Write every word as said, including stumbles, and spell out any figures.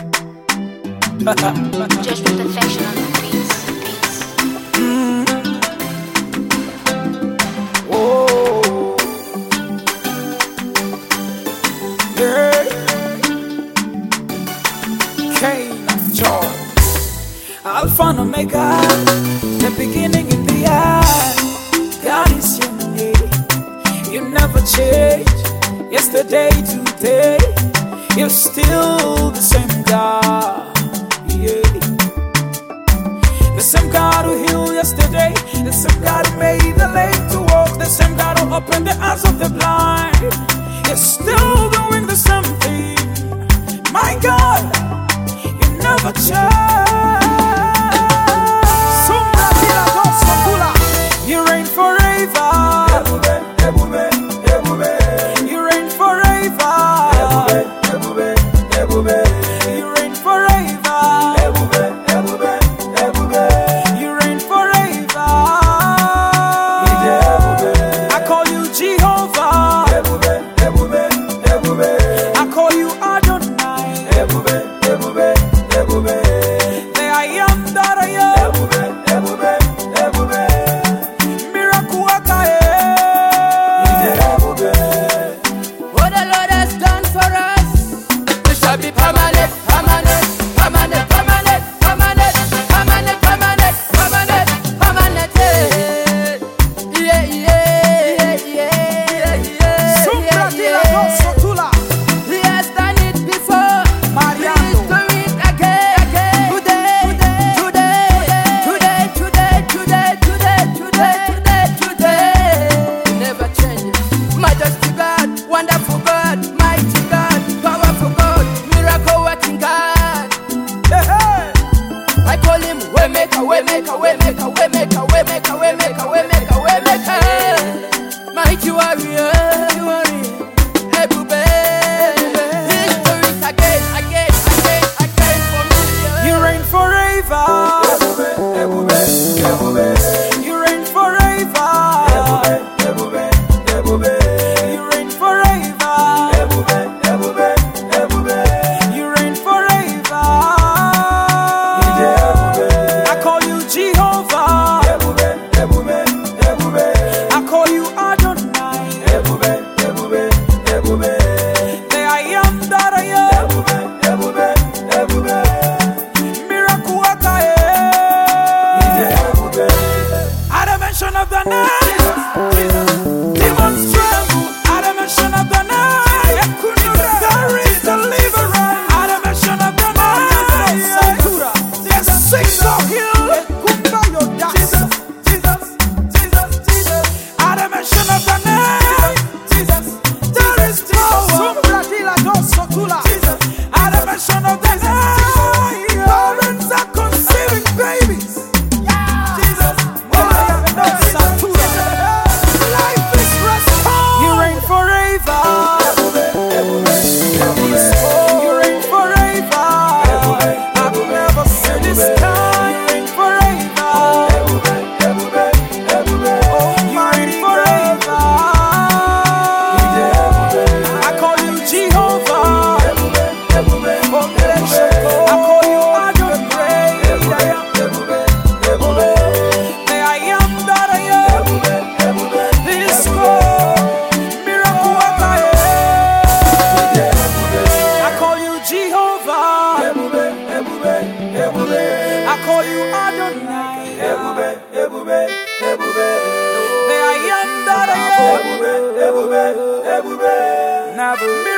Just with affection on the beats. Mm. Oh, yeah. Cain and Joy, Alpha and Omega, the beginning and the end. God is your name. You never change. Yesterday, today, you're still the same God. Yeah. The same God who healed yesterday, the same God who made the lame to walk, the same God who opened the eyes of the blind. You're still doing the same thing. My God, you never change. You reign forever. You reign forever. You reign forever. You reign forever. I call you Jehovah. I call you Adonai. The I am that I am. Miracle worker. What the Lord has done for us, it shall be permanent, permanent, permanent, permanent, permanent, permanent, permanent, permanent, permanent. Yeah, yeah, yeah, yeah, yeah, yeah, yeah. He has done it before. Please do it again, again. Today, today, today, today, today, today, today, today, today. He never changes. Majesty God, wonderful God, mighty God, powerful God, miracle working God. I call him Waymaker, Waymaker, Waymaker, Waymaker, Waymaker, Waymaker, Waymaker, Waymaker. Mighty warrior, Ebube. He's doing it again, again, again, again for me. You reign forever. You reign forever. You reign forever. You reign forever. I call you Jehovah. I call you Adonai. The I am that I am. Miracle worker. At the mention of the name, demons tremble. At the mention of the name, there is deliverance. At the mention of the name, the sick are healed. Jesus, Jesus, Jesus, Jesus. At the mention of the name, there is power. Jesus, at the mention of the name, parents are conceiving babies. Jesus, life is restored. You reign forever. You reign forever. I've never seen this kind. You reign forever. You reign forever. I call you Jehovah. I call you Adonai. The I am that I am. This God, miracle worker. I call you Jehovah. I call you Adonai. The I am that I am. Never